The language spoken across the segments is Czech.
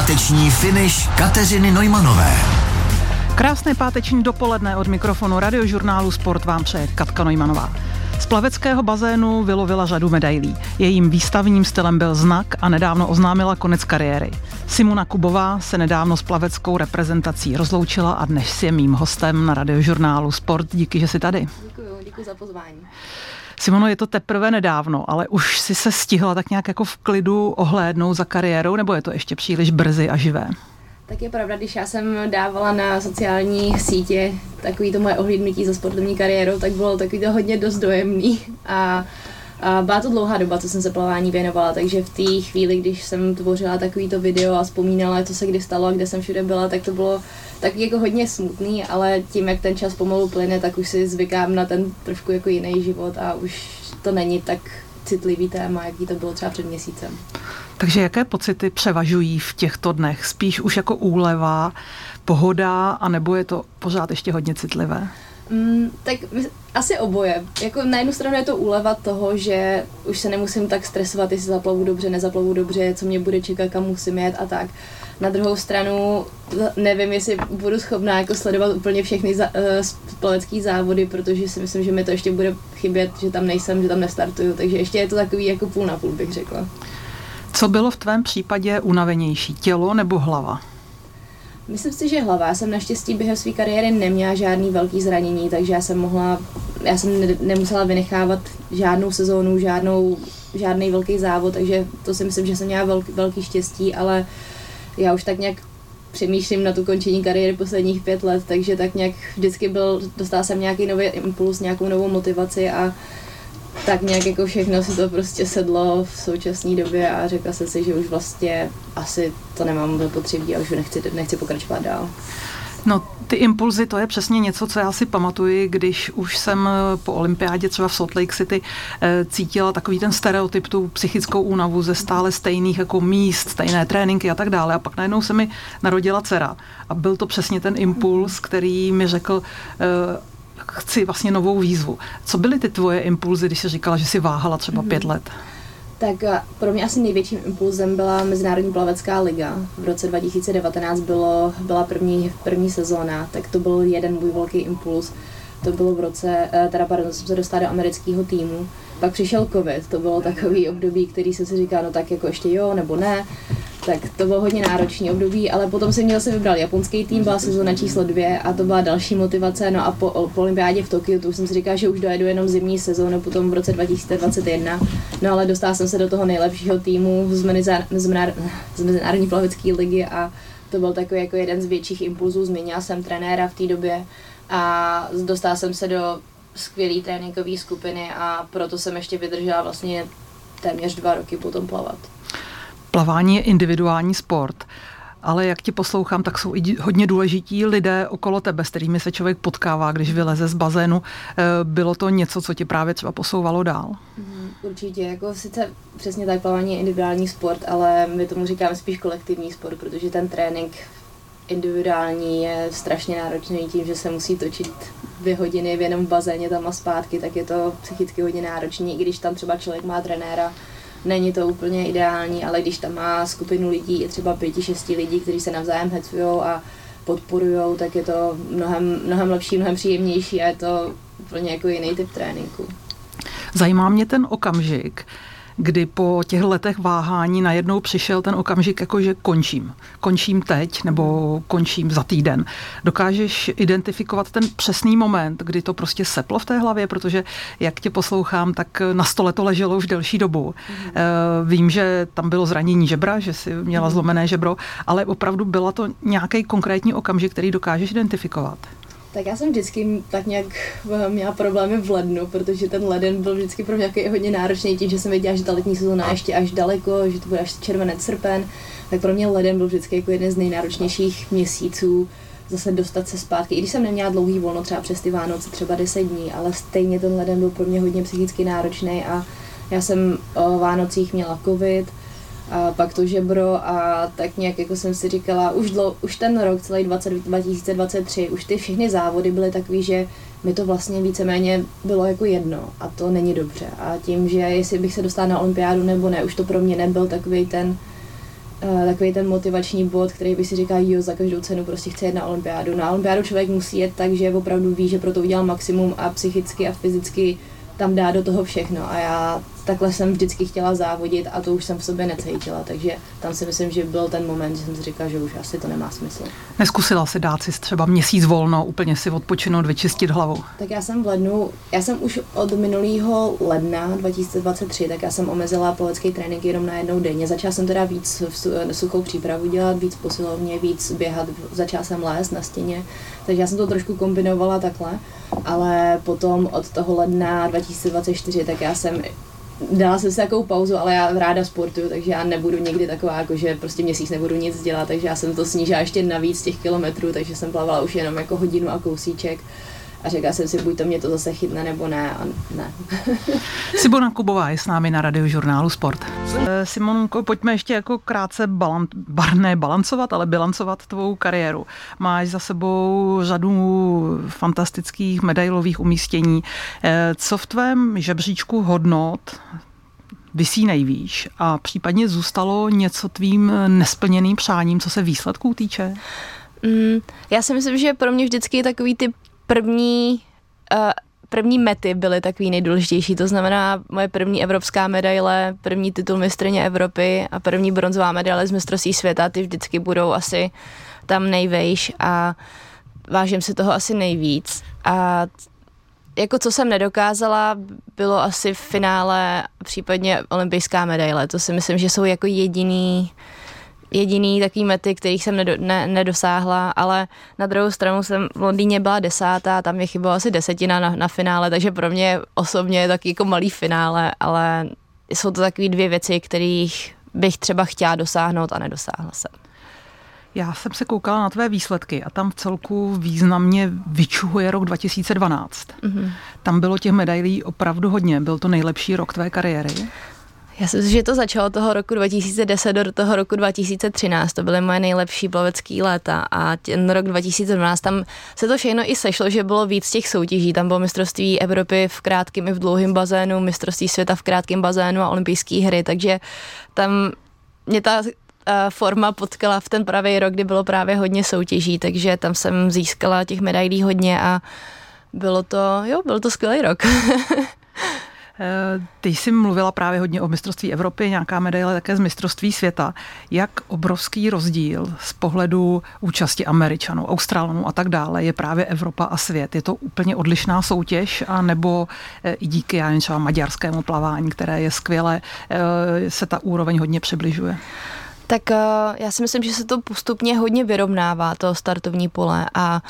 Páteční finish Kateřiny Neumanové. Krásné páteční dopoledne od mikrofonu Radiožurnálu Sport vám přeje Katka Neumannová. Z plaveckého bazénu vylovila řadu medailí. Jejím výstavním stylem byl znak a nedávno oznámila konec kariéry. Simona Kubová se nedávno s plaveckou reprezentací rozloučila a dnes je mým hostem na Radiožurnálu Sport. Díky, že jsi tady. Děkuji za pozvání. Simono, je to teprve nedávno, ale už si se stihla tak nějak jako v klidu ohlédnout za kariérou, nebo je to ještě příliš brzy a živé? Tak je pravda, když já jsem dávala na sociální sítě takový to moje ohlídnutí za sportovní kariérou, tak bylo takový to hodně dost dojemný a byla to dlouhá doba, co jsem se plavání věnovala, takže v té chvíli, když jsem tvořila takovýto video a vzpomínala, co se kdy stalo a kde jsem všude byla, tak to bylo tak jako hodně smutný, ale tím, jak ten čas pomalu plyne, tak už si zvykám na ten trošku jako jiný život a už to není tak citlivý téma, jaký to bylo třeba před měsícem. Takže jaké pocity převažují v těchto dnech? Spíš už jako úleva, pohoda, anebo je to pořád ještě hodně citlivé? Tak asi oboje. Jako na jednu stranu je to úleva toho, že už se nemusím tak stresovat, jestli zaplavu dobře, nezaplavu dobře, co mě bude čekat, kam musím jet a tak. Na druhou stranu nevím, jestli budu schopná jako sledovat úplně všechny plavecké závody, protože si myslím, že mi to ještě bude chybět, že tam nejsem, že tam nestartuju, takže ještě je to takový jako půl na půl, bych řekla. Co bylo v tvém případě unavenější, tělo nebo hlava? Myslím si, že hlava. Já jsem naštěstí během své kariéry neměla žádný velký zranění, takže já jsem nemusela vynechávat žádnou sezónu, žádný velký závod, takže to si myslím, že jsem měla velký štěstí, ale já už tak nějak přemýšlím na tu končení kariéry posledních 5 let, takže tak nějak vždycky dostala jsem nějaký nový impuls, nějakou novou motivaci a tak nějak jako všechno si to prostě sedlo v současné době a řekla jsem si, že už vlastně asi to nemám zapotřebí a už nechci pokračovat dál. No, ty impulzy, to je přesně něco, co já si pamatuji, když už jsem po olympiádě třeba v Salt Lake City cítila takový ten stereotyp, tu psychickou únavu ze stále stejných jako míst, stejné tréninky a tak dále. A pak najednou se mi narodila dcera. A byl to přesně ten impuls, který mi řekl, chci vlastně novou výzvu. Co byly ty tvoje impulzy, když jsi říkala, že jsi váhala třeba 5 let? Tak pro mě asi největším impulzem byla Mezinárodní plavecká liga. V roce 2019 byla první sezóna, tak to byl jeden můj velký impuls. To bylo jsem se dostala do amerického týmu. Pak přišel covid, to bylo takový období, který jsem si říkala, no tak jako ještě jo, nebo ne. Tak to bylo hodně náročný období, ale potom jsem vybral japonský tým, byla sezóna číslo 2 a to byla další motivace. No a po olympiádě v Tokiu, to už jsem si říkala, že už dojedu jenom zimní sezónu, potom v roce 2021. No ale dostala jsem se do toho nejlepšího týmu z Mezinárodní plavecké ligy a to byl takový jako jeden z větších impulzů. Změnila jsem trenéra v té době a dostala jsem se do skvělé tréninkové skupiny a proto jsem ještě vydržela vlastně téměř 2 roky potom plavat. Plavání je individuální sport, ale jak tě poslouchám, tak jsou i hodně důležití lidé okolo tebe, s kterými se člověk potkává, když vyleze z bazénu. Bylo to něco, co tě právě třeba posouvalo dál? Určitě, jako sice přesně tak plavání je individuální sport, ale my tomu říkáme spíš kolektivní sport, protože ten trénink individuální je strašně náročný tím, že se musí točit 2 hodiny v jenom v bazéně tam a zpátky, tak je to psychicky hodně náročný, i když tam třeba člověk má trenéra. Není to úplně ideální, ale když tam má skupinu lidí, je třeba 5-6 lidí, kteří se navzájem hecujou a podporujou, tak je to mnohem lepší, mnohem příjemnější a je to úplně jako jiný typ tréninku. Zajímá mě ten okamžik, kdy po těch letech váhání najednou přišel ten okamžik, jako že končím. Končím teď nebo končím za týden. Dokážeš identifikovat ten přesný moment, kdy to prostě seplo v té hlavě, protože jak tě poslouchám, tak na stole to leželo už delší dobu. Vím, že tam bylo zranění žebra, že jsi měla zlomené žebro, ale opravdu byla to nějaký konkrétní okamžik, který dokážeš identifikovat. Tak já jsem vždycky tak nějak měla problémy v lednu, protože ten leden byl vždycky pro mě hodně náročný tím, že jsem věděla, že ta letní sezóna je ještě až daleko, že to bude až červenec, srpen, tak pro mě leden byl vždycky jako jeden z nejnáročnějších měsíců zase dostat se zpátky. I když jsem neměla dlouhý volno, třeba přes ty Vánoce, třeba 10 dní, ale stejně ten leden byl pro mě hodně psychicky náročný a já jsem o Vánocích měla covid, a pak to žebro a tak nějak jako jsem si říkala, už ten rok celý 2023, už ty všechny závody byly takový, že mi to vlastně víceméně bylo jako jedno a to není dobře. A tím, že jestli bych se dostala na olympiádu nebo ne, už to pro mě nebyl takový ten takový ten motivační bod, který by si říkal, jo, za každou cenu prostě chce jet na olympiádu. Na olympiádu člověk musí jet tak, že opravdu ví, že pro to udělal maximum a psychicky a fyzicky tam dá do toho všechno a já takhle jsem vždycky chtěla závodit a to už jsem v sobě necítila, takže tam si myslím, že byl ten moment, že jsem si říkala, že už asi to nemá smysl. Neskusila si dát si třeba měsíc volno, úplně si odpočinout, vyčistit hlavu? Tak já jsem už od minulého ledna 2023, tak já jsem omezila plavecký trénink jenom na jednou denně. Začala jsem teda víc suchou přípravu dělat, víc posilovně, víc běhat, začala jsem lézt na stěně, takže já jsem to trošku kombinovala takhle, ale potom od toho ledna 2024, tak já jsem dala jsem si takovou pauzu, ale já ráda sportuju, takže já nebudu nikdy taková, jako že prostě měsíc nebudu nic dělat, takže já jsem to snížila ještě navíc těch kilometrů, takže jsem plavala už jenom jako hodinu a kousíček a řekla jsem si, buď to mě to zase chytne, nebo ne a ne. Simona Kubová je s námi na Radiožurnálu Sport. Simonko, pojďme ještě jako krátce balancovat, ale bilancovat tvou kariéru. Máš za sebou řadu fantastických medailových umístění. Co v tvém žebříčku hodnot visí nejvýš a případně zůstalo něco tvým nesplněným přáním, co se výsledků týče? Já si myslím, že pro mě vždycky takový ty první mety byly takový nejdůležitější, to znamená moje první evropská medaile, první titul mistryně Evropy a první bronzová medaile z mistrovství světa, ty vždycky budou asi tam nejvejš a vážím si toho asi nejvíc. A jako co jsem nedokázala, bylo asi v finále případně olympijská medaile, to si myslím, že jsou jako jediný takový mety, kterých jsem nedosáhla, ale na druhou stranu jsem v Londýně byla 10. tam mě chybělo asi 10 na finále, takže pro mě osobně je taky jako malý finále, ale jsou to takové dvě věci, kterých bych třeba chtěla dosáhnout a nedosáhla jsem. Já jsem se koukala na tvé výsledky a tam v celku významně vyčuhuje rok 2012. Mm-hmm. Tam bylo těch medailí opravdu hodně. Byl to nejlepší rok tvé kariéry? Já si myslím, že to začalo toho roku 2010 do toho roku 2013. To byly moje nejlepší plavecký léta a ten rok 2012 tam se to všechno i sešlo, že bylo víc těch soutěží. Tam bylo mistrovství Evropy v krátkém i v dlouhém bazénu, mistrovství světa v krátkém bazénu a olympijské hry, takže tam mě ta forma potkala v ten pravý rok, kdy bylo právě hodně soutěží, takže tam jsem získala těch medailí hodně a byl to skvělý rok. Ty jsi mluvila právě hodně o mistrovství Evropy, nějaká medaile také z mistrovství světa. Jak obrovský rozdíl z pohledu účasti Američanů, Australanů a tak dále je právě Evropa a svět? Je to úplně odlišná soutěž, anebo i díky třeba maďarskému plavání, které je skvělé, se ta úroveň hodně přibližuje? Tak já si myslím, že se to postupně hodně vyrovnává, to startovní pole a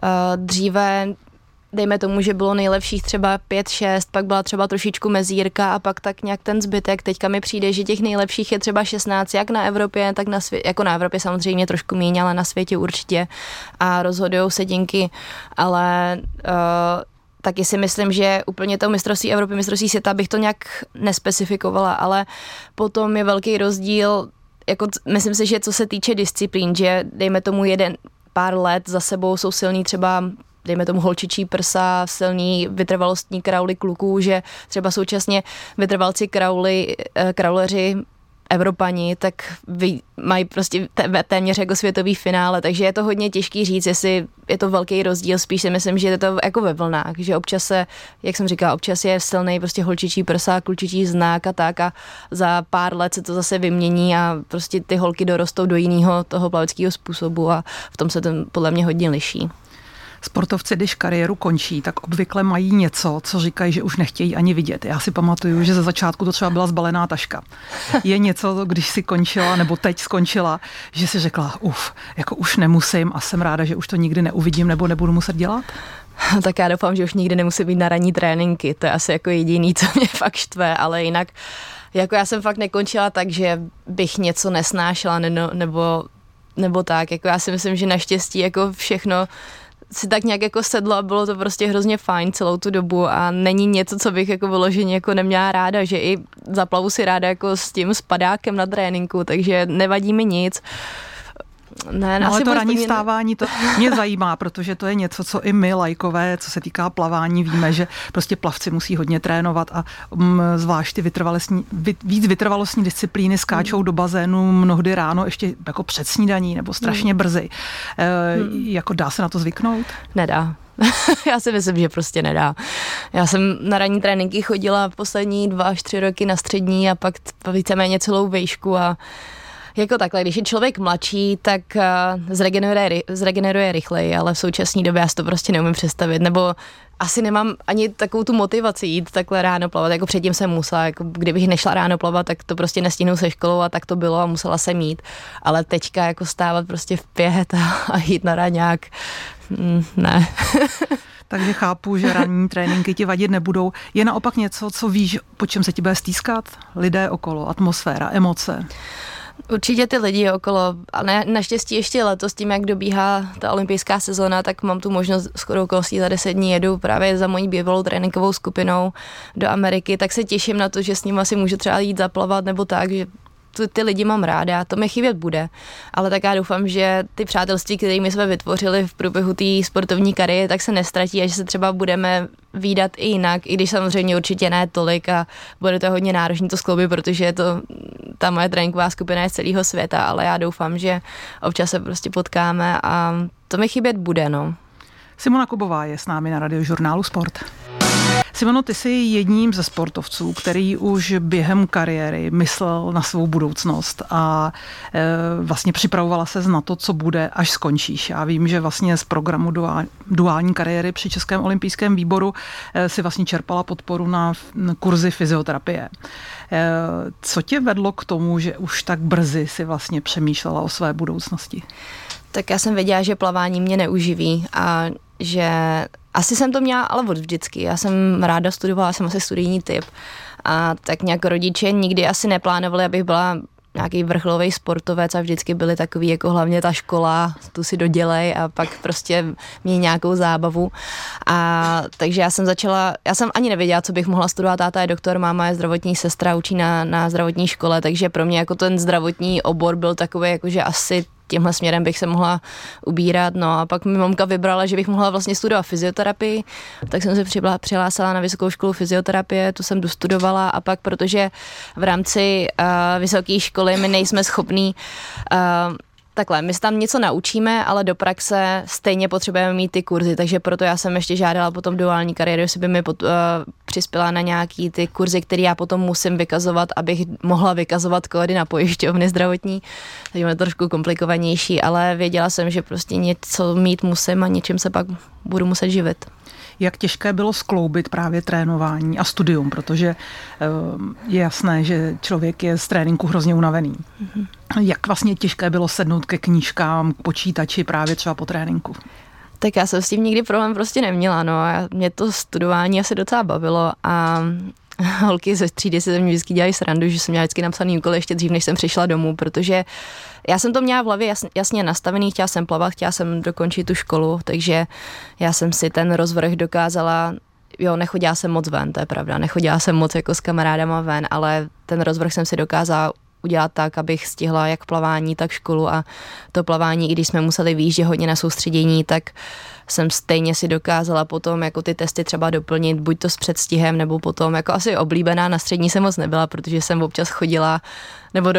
dříve dejme tomu, že bylo nejlepších třeba 5-6, pak byla třeba trošičku mezírka a pak tak nějak ten zbytek. Teďka mi přijde, že těch nejlepších je třeba 16, jak na Evropě, tak na světě, jako na Evropě samozřejmě trošku méně, ale na světě určitě a rozhodujou se díky, ale taky si myslím, že úplně to mistrovství Evropy, mistrovství světa bych to nějak nespecifikovala, ale potom je velký rozdíl, jako myslím si, že co se týče disciplín, že dejme tomu pár let za sebou jsou silný třeba dejme tomu holčičí prsa, silný vytrvalostní krauly kluků, že třeba současně vytrvalci krauleři Evropani, tak mají prostě téměř jako světový finále, takže je to hodně těžký říct, jestli je to velký rozdíl, spíš si myslím, že je to jako ve vlnách, že občas jak jsem říkala, občas je silný prostě holčičí prsa, klučičí znak a tak a za pár let se to zase vymění a prostě ty holky dorostou do jiného toho plaveckého způsobu a v tom se to podle mě hodně liší. Sportovci, když kariéru končí, tak obvykle mají něco, co říkají, že už nechtějí ani vidět. Já si pamatuju, že ze začátku to třeba byla zbalená taška. Je něco, když si končila, nebo teď skončila, že si řekla, jako už nemusím a jsem ráda, že už to nikdy neuvidím nebo nebudu muset dělat? Tak já doufám, že už nikdy nemusí být na ranní tréninky. To je asi jako jediný, co mě fakt štve, ale jinak jako já jsem fakt nekončila tak, že bych něco nesnášela nebo tak. Jako já si myslím, že naštěstí jako všechno si tak nějak jako sedlo a bylo to prostě hrozně fajn celou tu dobu a není něco, co bych jako vyloženě jako neměla ráda, že i zaplavu si ráda jako s tím spadákem na tréninku, takže nevadí mi nic. Ne, ale to ranní vstávání, to mě zajímá, protože to je něco, co i my lajkové, co se týká plavání, víme, že prostě plavci musí hodně trénovat a zvlášť ty víc vytrvalostní disciplíny skáčou do bazénu mnohdy ráno ještě jako před snídaní nebo strašně brzy. Jako dá se na to zvyknout? Nedá. Já si myslím, že prostě nedá. Já jsem na ranní tréninky chodila poslední 2 až 3 roky na střední a pak víceméně celou vejšku a jako takhle, když je člověk mladší, tak zregeneruje rychleji, ale v současné době já si to prostě neumím představit, nebo asi nemám ani takovou tu motivaci jít takhle ráno plavat, jako předtím jsem musela, jako kdybych nešla ráno plavat, tak to prostě nestihnu se školou a tak to bylo a musela jsem jít, ale teďka jako stávat prostě v 5 a jít na raňák, ne. Takže chápu, že ranní tréninky ti vadit nebudou. Je naopak něco, co víš, po čem se ti bude stýskat? Lidé okolo, atmosféra, emoce? Určitě ty lidi okolo, a naštěstí ještě letos tím, jak dobíhá ta olympijská sezóna, tak mám tu možnost shodou okolností za 10 dní jedu právě za mojí bývalou tréninkovou skupinou do Ameriky, tak se těším na to, že s ním asi můžu třeba jít zaplavat nebo tak, že ty lidi mám ráda, to mi chybět bude, ale tak já doufám, že ty přátelství, které my jsme vytvořili v průběhu té sportovní kariéry, tak se nestratí a že se třeba budeme vídat i jinak, i když samozřejmě určitě ne tolik a bude to hodně náročné to skloubit, protože je to ta moje tréninková skupina je z celého světa, ale já doufám, že občas se prostě potkáme a to mi chybět bude, no. Simona Kubová je s námi na Radiožurnálu Sport. Simono, ty jsi jedním ze sportovců, který už během kariéry myslel na svou budoucnost a vlastně připravovala ses na to, co bude, až skončíš. Já vím, že vlastně z programu duální kariéry při Českém olympijském výboru si vlastně čerpala podporu na kurzy fyzioterapie. Co tě vedlo k tomu, že už tak brzy si vlastně přemýšlela o své budoucnosti? Tak já jsem věděla, že plavání mě neuživí a že asi jsem to měla, ale od vždycky. Já jsem ráda studovala, jsem asi studijní typ. A tak nějak rodiče nikdy asi neplánovali, abych byla nějaký vrcholový sportovec a vždycky byli takový jako hlavně ta škola, tu si dodělej a pak prostě měj nějakou zábavu. A takže já jsem ani nevěděla, co bych mohla studovat. Táta je doktor, máma je zdravotní sestra, učí na zdravotní škole, takže pro mě jako ten zdravotní obor byl takový, jakože asi tímhle směrem bych se mohla ubírat, no a pak mi mamka vybrala, že bych mohla vlastně studovat fyzioterapii, tak jsem se přihlásila na vysokou školu fyzioterapie, tu jsem dostudovala a pak, protože v rámci vysoké školy my nejsme schopní takhle, my se tam něco naučíme, ale do praxe stejně potřebujeme mít ty kurzy, takže proto já jsem ještě žádala potom duální kariéru, jestli by mi přispěla na nějaký ty kurzy, které já potom musím vykazovat, abych mohla vykazovat kódy na pojišťovny zdravotní, takže je to trošku komplikovanější, ale věděla jsem, že prostě něco mít musím a něčím se pak budu muset živit. Jak těžké bylo skloubit právě trénování a studium, protože je jasné, že člověk je z tréninku hrozně unavený. Mm-hmm. Jak vlastně těžké bylo sednout ke knížkám, k počítači právě třeba po tréninku? Tak já jsem s tím nikdy problém prostě neměla, no a mě to studování asi docela bavilo a holky ze třídy si ze mě vždycky dělají srandu, že jsem měla vždycky napsaný úkol ještě dřív, než jsem přišla domů, protože já jsem to měla v hlavě jasně nastavený, chtěla jsem plavat, chtěla jsem dokončit tu školu, takže já jsem si ten rozvrh dokázala, nechodila jsem moc ven, to je pravda, nechodila jsem moc jako s kamarádama ven, ale ten rozvrh jsem si dokázala udělat tak, abych stihla jak plavání, tak školu a to plavání, i když jsme museli výjíždět hodně na soustředění, tak jsem stejně si dokázala potom jako ty testy třeba doplnit, buď to s předstihem, nebo potom jako asi oblíbená na střední jsem moc nebyla, protože jsem občas chodila, nebo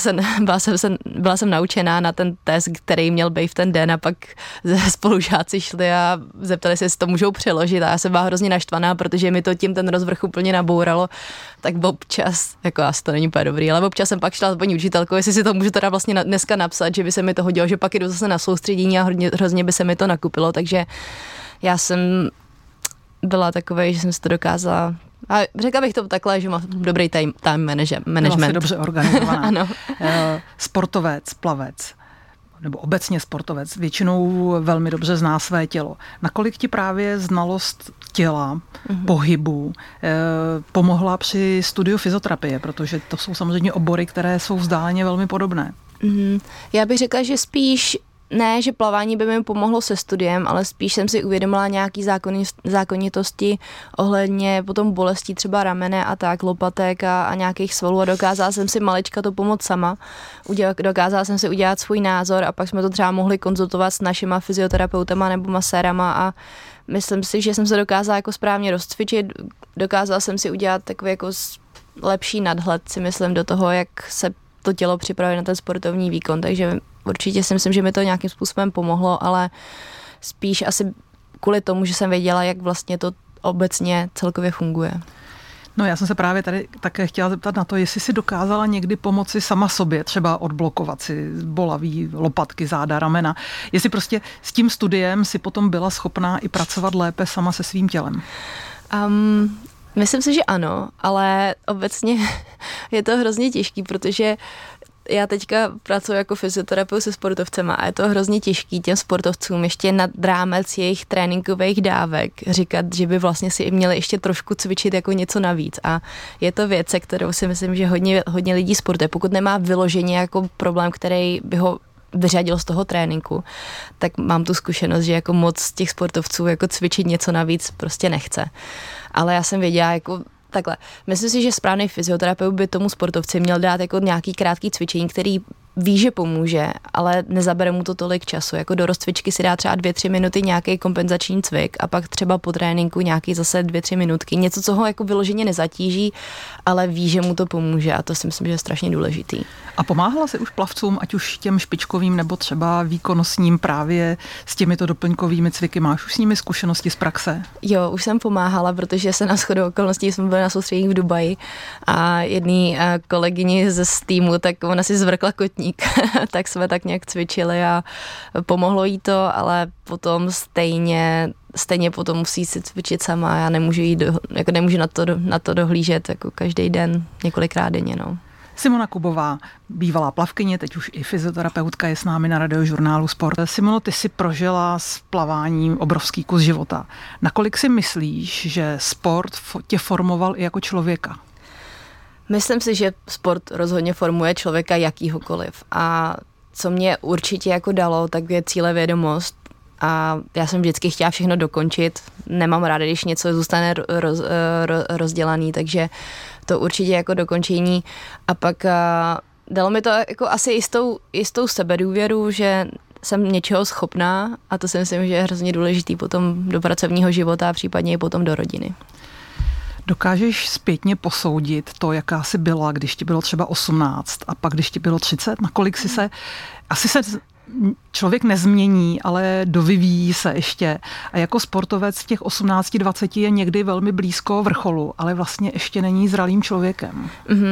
byla jsem naučená na ten test, který měl být v ten den a pak spolužáci šli a zeptali se, jestli to můžou přeložit a já jsem byla hrozně naštvaná, protože mi to tím ten rozvrh úplně nabouralo, tak občas, jako asi to není úplně dobrý, ale občas jsem pak šla s paní učitelkou, jestli si to můžu teda vlastně dneska napsat, že by se mi to hodilo, že pak jdu zase na soustředění a hrozně by se mi to nakupilo, takže já jsem byla takovej, že jsem si to dokázala. A řekla bych to takhle, že mám dobrý time management. Vlastně dobře organizovaná. Ano. Sportovec, plavec, nebo obecně sportovec, většinou velmi dobře zná své tělo. Nakolik ti právě znalost těla, pohybu pomohla při studiu fyzioterapie, protože to jsou samozřejmě obory, které jsou vzdáleně velmi podobné. Já bych řekla, že spíš ne, že plavání by mi pomohlo se studiem, ale spíš jsem si uvědomila nějaký zákonitosti ohledně potom bolestí třeba ramene a tak, lopatek a nějakých svalů a dokázala jsem si malička to pomoct sama. Dokázala jsem si udělat svůj názor a pak jsme to třeba mohli konzultovat s našima fyzioterapeutama nebo masérama a myslím si, že jsem se dokázala jako správně rozcvičit, dokázala jsem si udělat takový jako lepší nadhled, si myslím, do toho, jak se to tělo připravuje na ten sportovní výkon, takže určitě si myslím, že mi to nějakým způsobem pomohlo, ale spíš asi kvůli tomu, že jsem věděla, jak vlastně to obecně celkově funguje. No já jsem se právě tady také chtěla zeptat na to, jestli si dokázala někdy pomoci sama sobě, třeba odblokovat si bolavý lopatky, záda, ramena, jestli prostě s tím studiem si potom byla schopná i pracovat lépe sama se svým tělem. Myslím si, že ano, ale obecně je to hrozně těžký, protože já teďka pracuji jako fyzioterapeut se sportovcema a je to hrozně těžký těm sportovcům ještě nad rámec jejich tréninkových dávek říkat, že by vlastně si měli ještě trošku cvičit jako něco navíc a je to věc, se kterou si myslím, že hodně lidí sportuje. Pokud nemá vyloženě jako problém, který by ho vyřadil z toho tréninku, tak mám tu zkušenost, že jako moc těch sportovců jako cvičit něco navíc prostě nechce. Ale já jsem věděla jako takhle. Myslím si, že správný fyzioterapeut by tomu sportovci měl dát jako nějaký krátký cvičení, který ví, že pomůže, ale nezabere mu to tolik času. Jako do rozcvičky si dá třeba 2-3 minuty nějaký kompenzační cvik a pak třeba po tréninku nějaký zase 2-3 minutky. Něco, co ho jako vyloženě nezatíží, ale ví, že mu to pomůže a to si myslím, že je strašně důležitý. A pomáhala si už plavcům, ať už těm špičkovým nebo třeba výkonnostním právě s těmito doplňkovými cviky? Máš už s nimi zkušenosti z praxe? Jo, už jsem pomáhala, protože se na shodou okolností jsme byli na soustředění v Dubaji a jedný kolegyni ze týmu, tak ona si zvrkla kotník, tak jsme tak nějak cvičili a pomohlo jí to, ale potom stejně potom musí si cvičit sama. Já nemůžu nemůžu na to dohlížet jako každý den, několikrát denně, no. Simona Kubová, bývalá plavkyně, teď už i fyzioterapeutka, je s námi na Radiožurnálu Sport. Simono, ty si prožila s plaváním obrovský kus života. Nakolik si myslíš, že sport tě formoval i jako člověka? Myslím si, že sport rozhodně formuje člověka jakýhokoliv. A co mě určitě jako dalo, tak je cílevědomost. A já jsem vždycky chtěla všechno dokončit. Nemám ráda, když něco zůstane rozdělaný, takže to určitě jako dokončení. A pak dalo mi to jako asi jistou sebedůvěru, že jsem něčeho schopná a to si myslím, že je hrozně důležitý potom do pracovního života a případně i potom do rodiny. Dokážeš zpětně posoudit to, jaká jsi byla, když ti bylo třeba 18 a pak když ti bylo 30? Nakolik si se... Asi se člověk nezmění, ale dovyvíjí se ještě. A jako sportovec v těch 18-20 je někdy velmi blízko vrcholu, ale vlastně ještě není zralým člověkem.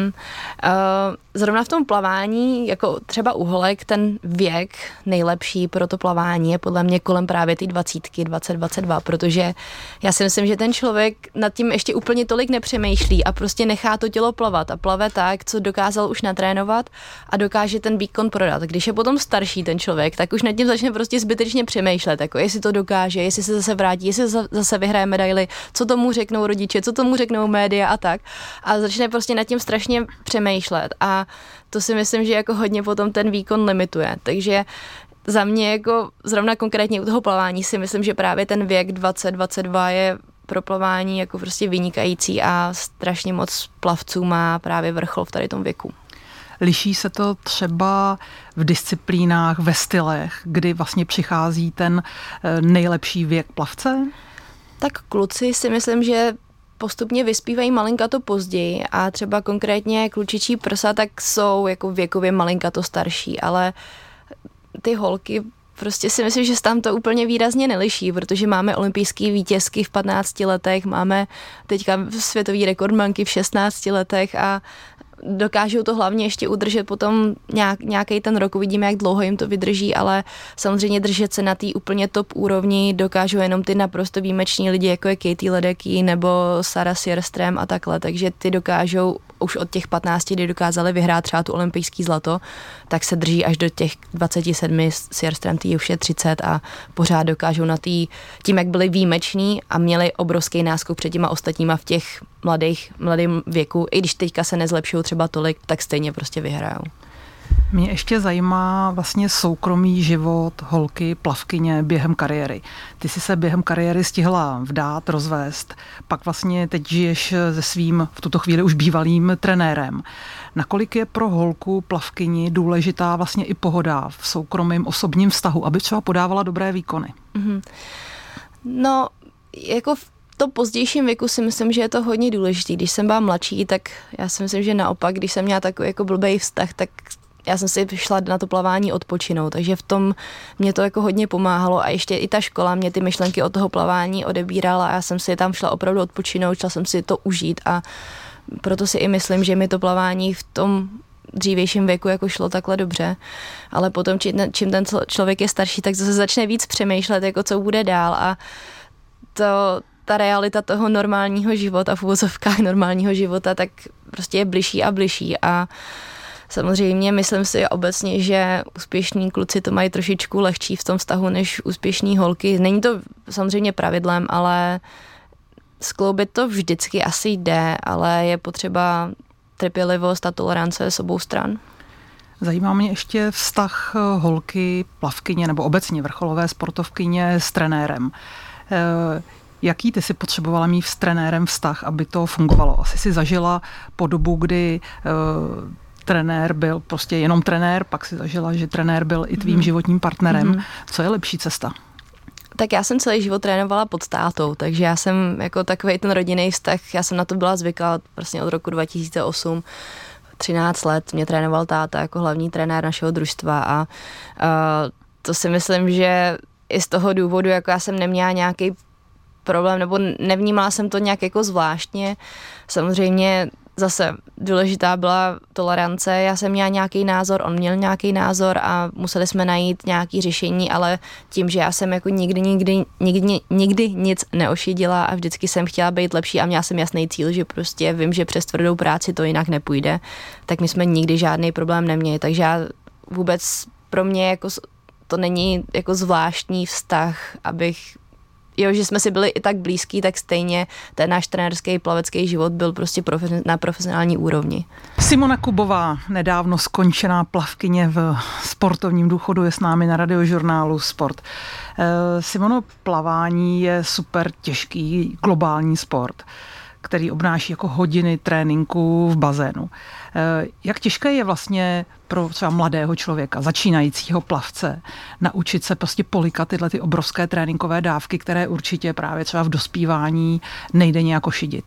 Zrovna v tom plavání, jako třeba u holek, ten věk nejlepší pro to plavání je podle mě kolem právě ty 20, protože já si myslím, že ten člověk nad tím ještě úplně tolik nepřemýšlí a prostě nechá to tělo plavat a plave tak, co dokázal už natrénovat a dokáže ten výkon prodat. Když je potom starší ten člověk, tak už nad tím začne prostě zbytečně přemýšlet, jako jestli to dokáže, jestli se zase vrátí, jestli zase vyhraje medaili, co tomu řeknou rodiče, co tomu řeknou média a tak. A začne prostě nad tím strašně přemýšlet a to si myslím, že jako hodně potom ten výkon limituje. Takže za mě jako zrovna konkrétně u toho plavání si myslím, že právě ten věk 20-22 je pro plavání jako prostě vynikající a strašně moc plavců má právě vrchol v tady tom věku. Liší se to třeba v disciplínách, ve stylech, kdy vlastně přichází ten nejlepší věk plavce? Tak kluci si myslím, že postupně vyspívají malinkato později a třeba konkrétně klučičí prsa tak jsou jako věkově malinkato starší, ale ty holky prostě si myslím, že se tam to úplně výrazně neliší, protože máme olympijské vítězky v 15 letech, máme teďka světový rekordmanky v 16 letech a dokážou to hlavně ještě udržet potom nějaký ten rok, uvidíme, jak dlouho jim to vydrží, ale samozřejmě držet se na té úplně top úrovni dokážou jenom ty naprosto výjimeční lidi, jako je Katie Ledecky nebo Sarah Sjöström a takhle, takže ty dokážou už od těch 15, kdy dokázali vyhrát třeba tu olympijský zlato, tak se drží až do těch 27, Sjöström tý už je 30 a pořád dokážou na tím, jak byli výjimeční a měli obrovský náskok před těma ostatníma v těch mladým věku, i když teďka se nezlepšují třeba tolik, tak stejně prostě vyhrajou. Mě ještě zajímá vlastně soukromý život holky, plavkyně během kariéry. Ty jsi se během kariéry stihla vdát, rozvést, pak vlastně teď žiješ se svým v tuto chvíli už bývalým trenérem. Nakolik je pro holku, plavkyni důležitá vlastně i pohoda v soukromém osobním vztahu, aby třeba podávala dobré výkony? No, jako v tom pozdějším věku si myslím, že je to hodně důležitý. Když jsem byla mladší, tak já si myslím, že naopak, když jsem měla takový jako blbej vztah, tak já jsem si šla na to plavání odpočinout, takže v tom mě to jako hodně pomáhalo a ještě i ta škola mě ty myšlenky od toho plavání odebírala a já jsem si tam šla opravdu odpočinout, šla jsem si to užít a proto si i myslím, že mi to plavání v tom dřívějším věku jako šlo takhle dobře, ale potom čím ten člověk je starší, tak zase začne víc přemýšlet, jako co bude dál a ta realita toho normálního života, v uvozovkách normálního života, tak prostě je bližší a bližší a samozřejmě myslím si obecně, že úspěšní kluci to mají trošičku lehčí v tom vztahu než úspěšní holky. Není to samozřejmě pravidlem, ale skloubit to vždycky asi jde, ale je potřeba trpělivost a tolerance s obou stran. Zajímá mě ještě vztah holky, plavkyně nebo obecně vrcholové sportovkyně s trenérem. Jaký ty si potřebovala mít s trenérem vztah, aby to fungovalo? Asi si zažila po dobu, kdy trenér byl prostě jenom trenér, pak si zažila, že trenér byl i tvým životním partnerem. Co je lepší cesta? Tak já jsem celý život trénovala pod tátou, takže já jsem jako takovej ten rodinný vztah, já jsem na to byla zvyklá vlastně od roku 2008, 13 let mě trénoval táta jako hlavní trenér našeho družstva a to si myslím, že i z toho důvodu, jako já jsem neměla nějaký problém, nebo nevnímala jsem to nějak jako zvláštně. Samozřejmě zase důležitá byla tolerance, já jsem měla nějaký názor, on měl nějaký názor a museli jsme najít nějaké řešení, ale tím, že já jsem jako nikdy nic neošidila a vždycky jsem chtěla být lepší a měla jsem jasný cíl, že prostě vím, že přes tvrdou práci to jinak nepůjde, tak my jsme nikdy žádný problém neměli, takže já vůbec pro mě jako to není jako zvláštní vztah, že jsme si byli i tak blízký, tak stejně ten náš trenérský plavecký život byl prostě na profesionální úrovni. Simona Kubová, nedávno skončená plavkyně v sportovním důchodu, je s námi na Radiožurnálu Sport. Simono, plavání je super těžký globální sport, který obnáší jako hodiny tréninku v bazénu. Jak těžké je vlastně pro třeba mladého člověka, začínajícího plavce, naučit se prostě polikat tyhle ty obrovské tréninkové dávky, které určitě právě třeba v dospívání nejde nějak ošidit?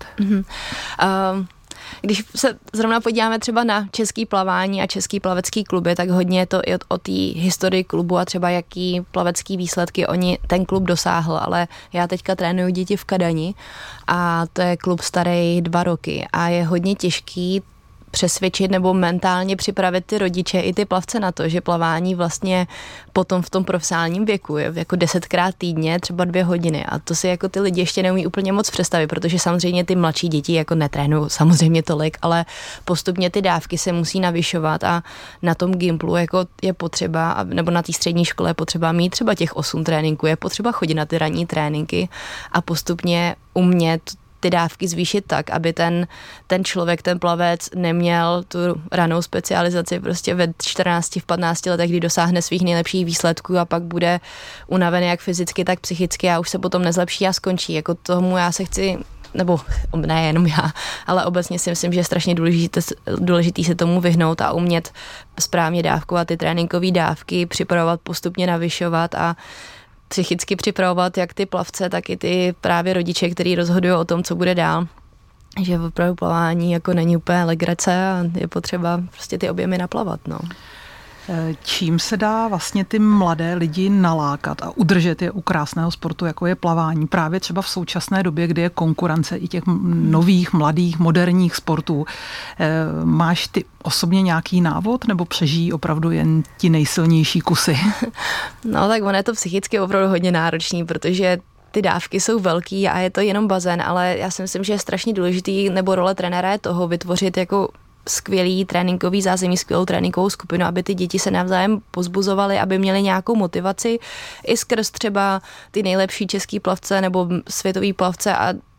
Když se zrovna podíváme třeba na český plavání a český plavecký kluby, tak hodně je to i o té historii klubu a třeba jaký plavecký výsledky ten klub dosáhl, ale já teďka trénuju děti v Kadani a to je klub starý 2 roky a je hodně těžký přesvědčit nebo mentálně připravit ty rodiče i ty plavce na to, že plavání vlastně potom v tom profesionálním věku je jako 10krát týdně, třeba 2 hodiny a to si jako ty lidi ještě neumí úplně moc představit, protože samozřejmě ty mladší děti jako netrénují samozřejmě tolik, ale postupně ty dávky se musí navyšovat a na tom gymplu jako je potřeba, nebo na té střední škole je potřeba mít třeba těch 8 tréninků, je potřeba chodit na ty ranní tréninky a postupně umět ty dávky zvýšit tak, aby ten člověk, ten plavec neměl tu ranou specializaci prostě ve 14, v 15 letech, kdy dosáhne svých nejlepších výsledků a pak bude unavený jak fyzicky, tak psychicky a už se potom nezlepší a skončí. Jako tomu já se chci, nebo ne jenom já, ale obecně si myslím, že je strašně důležitý se tomu vyhnout a umět správně dávkovat ty tréninkové dávky, připravovat, postupně navyšovat a psychicky připravovat jak ty plavce, tak i ty právě rodiče, kteří rozhodují o tom, co bude dál. Že opravdu plavání jako není úplně legrace a je potřeba prostě ty objemy naplavat. No. Čím se dá vlastně ty mladé lidi nalákat a udržet je u krásného sportu, jako je plavání, právě třeba v současné době, kdy je konkurence i těch nových, mladých, moderních sportů. Máš ty osobně nějaký návod, nebo přežijí opravdu jen ti nejsilnější kusy? No tak ono je to psychicky opravdu hodně náročný, protože ty dávky jsou velký a je to jenom bazén, ale já si myslím, že je strašně důležitý, nebo role trenéra je toho vytvořit jako skvělý tréninkový zázemí, skvělou tréninkovou skupinu, aby ty děti se navzájem pozbuzovaly, aby měly nějakou motivaci i skrz třeba ty nejlepší český plavce nebo světový plavce a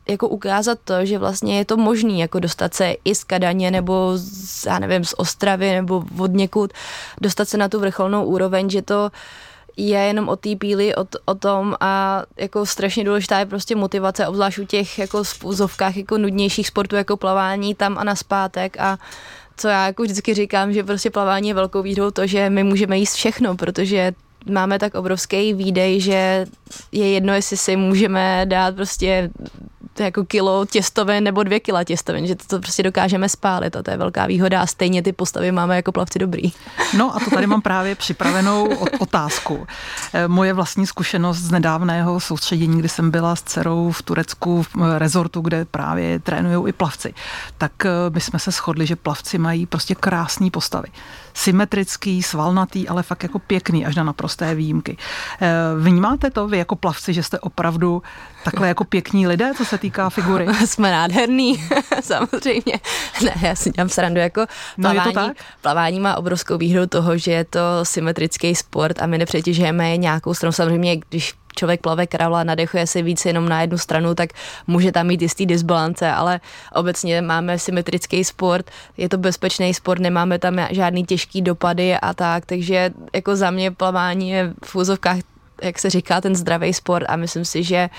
jako ukázat to, že vlastně je to možný jako dostat se i z Kadaně nebo já nevím, z Ostravy nebo od někud, dostat se na tu vrcholnou úroveň, že to je jenom o té píli, o tom a jako strašně důležitá je prostě motivace, obzvlášť u těch jako v úzovkách jako nudnějších sportů jako plavání tam a nazpátek a co já jako vždycky říkám, že prostě plavání je velkou výhodou to, že my můžeme jíst všechno, protože máme tak obrovský výdej, že je jedno, jestli si můžeme dát prostě jako kilo těstovin nebo 2 kila těstovin, že to prostě dokážeme spálit a to je velká výhoda a stejně ty postavy máme jako plavci dobrý. No a to tady mám právě připravenou otázku. Moje vlastní zkušenost z nedávného soustředění, kdy jsem byla s dcerou v Turecku v rezortu, kde právě trénujou i plavci, tak my jsme se shodli, že plavci mají prostě krásné postavy. Symetrický, svalnatý, ale fakt jako pěkný, až na naprosté výjimky. Vnímáte to vy jako plavci, že jste opravdu takhle jako pěkní lidé, co se týká figury? Jsme nádherný, samozřejmě. Ne, já si dělám srandu, jako plavání má obrovskou výhodu toho, že je to symetrický sport a my nepřetěžujeme nějakou stranu. Samozřejmě, když člověk plave kravla, nadechuje se víc jenom na jednu stranu, tak může tam mít jistý disbalance, ale obecně máme symetrický sport, je to bezpečný sport, nemáme tam žádný těžký dopady a tak, takže jako za mě plavání je v úzovkách, jak se říká, ten zdravý sport a myslím si, že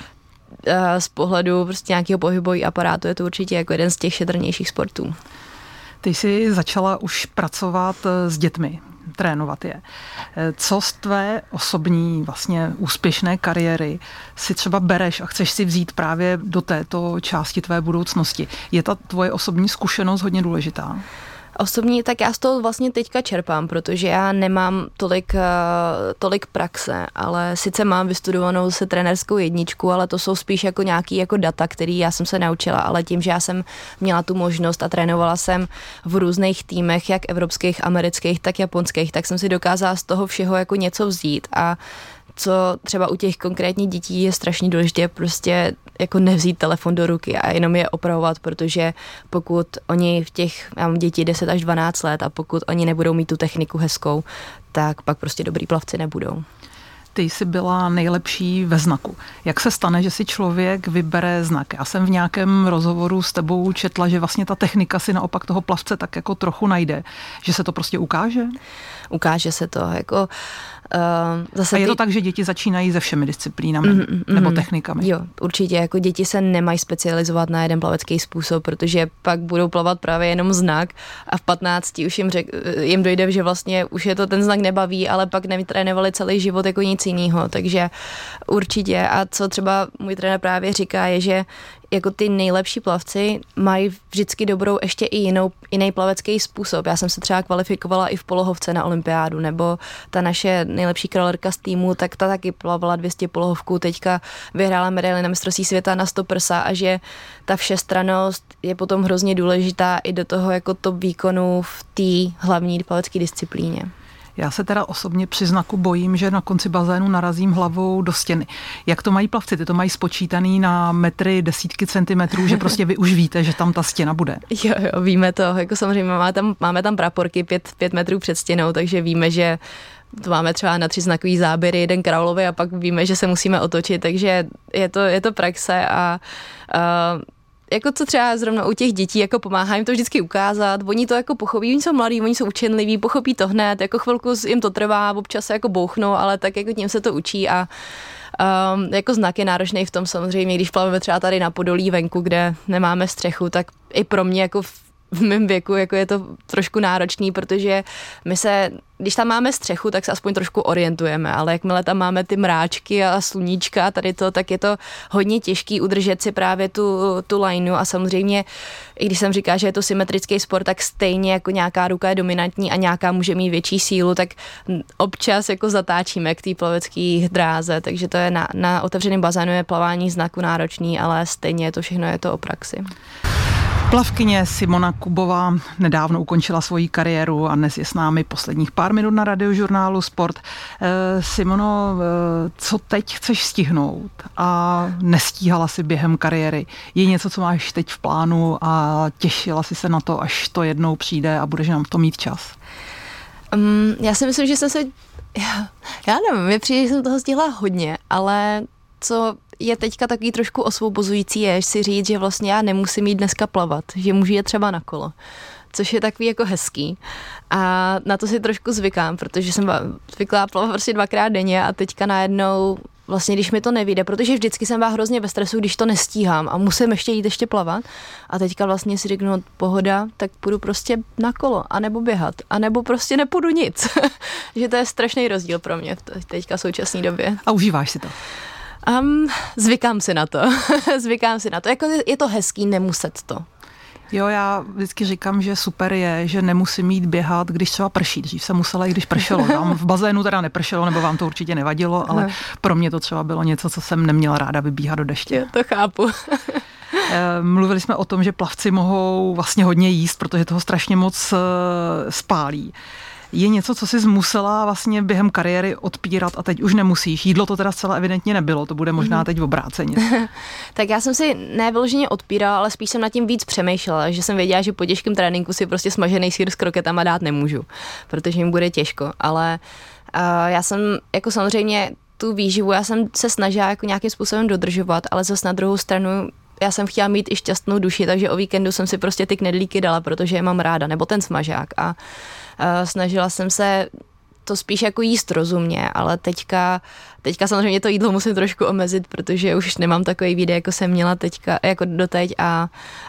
z pohledu prostě nějakého pohybového aparátu je to určitě jako jeden z těch šetrnějších sportů. Ty jsi začala už pracovat s dětmi, trénovat je. Co z tvé osobní vlastně úspěšné kariéry si třeba bereš a chceš si vzít právě do této části tvé budoucnosti? Je ta tvoje osobní zkušenost hodně důležitá? Osobní, tak já z toho vlastně teďka čerpám, protože já nemám tolik praxe, ale sice mám vystudovanou se trenérskou jedničku, ale to jsou spíš jako nějaký jako data, který já jsem se naučila, ale tím, že já jsem měla tu možnost a trénovala jsem v různých týmech, jak evropských, amerických, tak japonských, tak jsem si dokázala z toho všeho jako něco vzít a co třeba u těch konkrétních dětí je strašně důležité, prostě jako nevzít telefon do ruky a jenom je opravovat, protože pokud oni já mám děti 10 až 12 let a pokud oni nebudou mít tu techniku hezkou, tak pak prostě dobrý plavci nebudou. Ty jsi byla nejlepší ve znaku. Jak se stane, že si člověk vybere znak? Já jsem v nějakém rozhovoru s tebou četla, že vlastně ta technika si naopak toho plavce tak jako trochu najde. Že se to prostě ukáže? Ukáže se to, jako zase a je to tak, že děti začínají se všemi disciplínami nebo technikami? Jo, určitě, jako děti se nemají specializovat na jeden plavecký způsob, protože pak budou plavat právě jenom znak a v 15 už jim dojde, že vlastně už je to ten znak nebaví, ale pak netrénovali celý život jako nic jiného, takže určitě a co třeba můj trenér právě říká je, že jako ty nejlepší plavci mají vždycky dobrou ještě i jiný plavecký způsob. Já jsem se třeba kvalifikovala i v polohovce na olympiádu, nebo ta naše nejlepší kralerka z týmu, tak ta taky plavala 200 polohovku, teďka vyhrála medaili na mistrovství světa na 100 prsa a že ta všestrannost je potom hrozně důležitá i do toho jako top výkonu v té hlavní plavecké disciplíně. Já se teda osobně při znaku bojím, že na konci bazénu narazím hlavou do stěny. Jak to mají plavci? Ty to mají spočítaný na metry, desítky centimetrů, že prostě vy už víte, že tam ta stěna bude. Jo, víme to. Jako samozřejmě máme tam praporky 5 metrů před stěnou, takže víme, že to máme třeba na 3 znakový záběry, jeden kravlový a pak víme, že se musíme otočit, takže je to praxe a jako co třeba zrovna u těch dětí, jako pomáhá jim to vždycky ukázat, oni to jako pochopí, oni jsou mladí, oni jsou učenliví, pochopí to hned, jako chvilku jim to trvá, občas se jako bouchnou, ale tak jako tím se to učí a jako znak je náročný v tom samozřejmě, když plaveme třeba tady na Podolí venku, kde nemáme střechu, tak i pro mě jako v mém věku jako je to trošku náročný, protože když tam máme střechu, tak se aspoň trošku orientujeme, ale jakmile tam máme ty mráčky a sluníčka a tady to, tak je to hodně těžký udržet si právě tu lineu a samozřejmě, i když jsem říká, že je to symetrický sport, tak stejně jako nějaká ruka je dominantní a nějaká může mít větší sílu, tak občas jako zatáčíme k té plavecké dráze, takže to je na otevřeném bazénu je plavání znaku náročný, ale stejně je to o praxi. Plavkyně Simona Kubová nedávno ukončila svoji kariéru a dnes je s námi posledních pár minut na Radiožurnálu Sport. Simono, co teď chceš stihnout a nestíhala si během kariéry? Je něco, co máš teď v plánu a těšila si se na to, až to jednou přijde a budeš nám to mít čas? Já si myslím, že jsem se... Já nevím, mě přijde, že jsem toho stihla hodně, ale co je teďka takový trošku osvobozující, je si říct, že vlastně já nemusím jít dneska plavat, že můžu jít třeba na kolo. Což je takový jako hezký. A na to si trošku zvykám, protože jsem zvyklá plavat prostě 2krát denně a teďka najednou vlastně, když mi to nevyjde, protože vždycky jsem byla hrozně ve stresu, když to nestíhám a musím ještě plavat. A teďka vlastně si řeknu, pohoda, tak půjdu prostě na kolo, anebo běhat, anebo prostě nepůjdu nic. Že to je strašný rozdíl pro mě teďka v současné době. A užíváš si to? Zvykám si na to. Zvykám si na to. Jako je to hezký nemuset to. Jo, já vždycky říkám, že super je, že nemusím jít běhat, když třeba prší. Dřív jsem musela, i když pršelo. Tam v bazénu teda nepršelo, nebo vám to určitě nevadilo, ale pro mě to třeba bylo něco, co jsem neměla ráda vybíhat do deště. Jo, to chápu. Mluvili jsme o tom, že plavci mohou vlastně hodně jíst, protože toho strašně moc spálí. Je něco, co jsi musela vlastně během kariéry odpírat a teď už nemusíš. Jídlo to teda zcela evidentně nebylo, to bude možná teď v obráceně. Tak já jsem si nevyloženě odpírala, ale spíš jsem nad tím víc přemýšlela, že jsem věděla, že po těžkém tréninku si prostě smažený sýr s kroketama dát nemůžu, protože jim bude těžko, ale já jsem jako samozřejmě tu výživu, já jsem se snažila jako nějakým způsobem dodržovat, ale zase na druhou stranu já jsem chtěla mít i šťastnou duši, takže o víkendu jsem si prostě ty knedlíky dala, protože je mám ráda, nebo ten smažák a snažila jsem se to spíš jako jíst rozumně, ale teďka samozřejmě to jídlo musím trošku omezit, protože už nemám takový výdej, jako jsem měla teďka, jako doteď a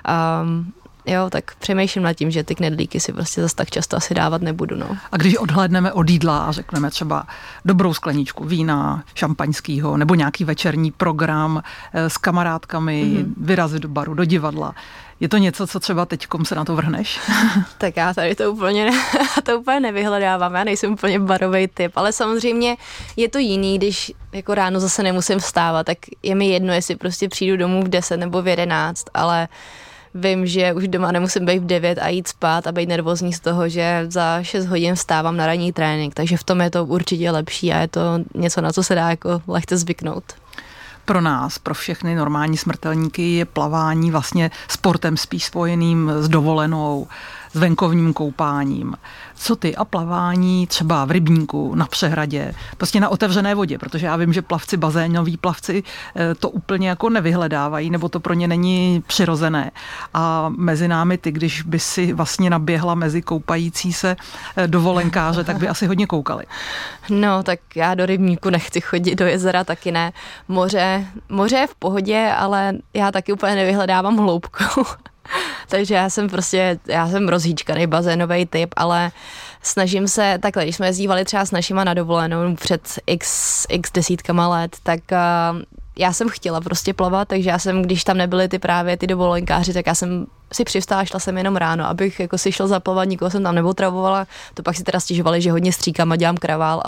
jo, tak přemýšlím nad tím, že ty knedlíky si prostě zase tak často asi dávat nebudu, no. A když odhlédneme od jídla a řekneme třeba dobrou skleničku vína, šampaňského nebo nějaký večerní program s kamarádkami, vyrazit do baru, do divadla, je to něco, co třeba teďkom se na to vrhneš? Tak já tady to úplně nevyhledávám, já nejsem úplně barovej typ, ale samozřejmě je to jiný, když jako ráno zase nemusím vstávat, tak je mi jedno, jestli prostě přijdu domů v 10 nebo v 11, ale vím, že už doma nemusím být v 9 a jít spát a být nervózní z toho, že za 6 hodin vstávám na ranní trénink, takže v tom je to určitě lepší a je to něco, na co se dá jako lehce zvyknout. Pro nás, pro všechny normální smrtelníky je plavání vlastně sportem spíš spojeným s dovolenou, s venkovním koupáním. Co ty a plavání třeba v rybníku, na přehradě, prostě na otevřené vodě, protože já vím, že plavci, bazénoví plavci to úplně jako nevyhledávají, nebo to pro ně není přirozené. A mezi námi ty, když by si vlastně naběhla mezi koupající se dovolenkáře, tak by asi hodně koukali. No, tak já do rybníku nechci chodit, do jezera taky ne. Moře je v pohodě, ale já taky úplně nevyhledávám hloubku. Takže já jsem rozhýčkaný bazénový typ, ale snažím se, takhle, když jsme jezdívali třeba s našima na dovolenou před x desítkama let, tak já jsem chtěla prostě plavat, takže já jsem, když tam nebyly ty dovolenkáři, tak já jsem si přivstala, šla jsem jenom ráno, abych jako si šla zaplavat, nikoho jsem tam neotravovala, to pak si teda stěžovali, že hodně stříkám a dělám kravál,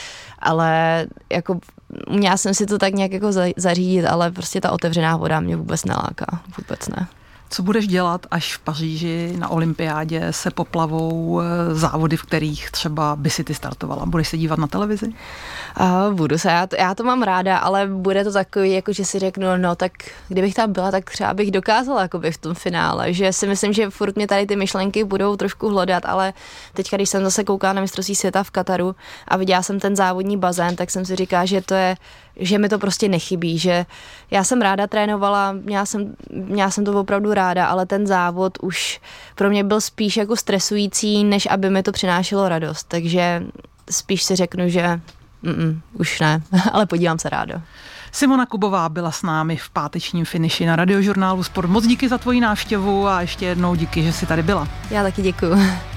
ale jako měla jsem si to tak nějak jako zařídit, ale prostě ta otevřená voda mě vůbec neláká, vůbec ne. Co budeš dělat, až v Paříži na olympiádě se poplavou závody, v kterých třeba by si ty startovala? Budeš se dívat na televizi? Budu se, já to mám ráda, ale bude to takový, jako že si řeknu, no tak kdybych tam byla, tak třeba bych dokázala jakoby v tom finále, že si myslím, že furt mě tady ty myšlenky budou trošku hlodat, ale teďka, když jsem zase koukala na mistrovství světa v Kataru a viděla jsem ten závodní bazén, tak jsem si říkala, že mi to prostě nechybí, že já jsem ráda trénovala, měla jsem to opravdu ráda, ale ten závod už pro mě byl spíš jako stresující, než aby mi to přinášelo radost, takže spíš si řeknu, že už ne, ale podívám se ráda. Simona Kubová byla s námi v pátečním finiši na Radiožurnálu Sport. Moc díky za tvoji návštěvu a ještě jednou díky, že jsi tady byla. Já taky děkuju.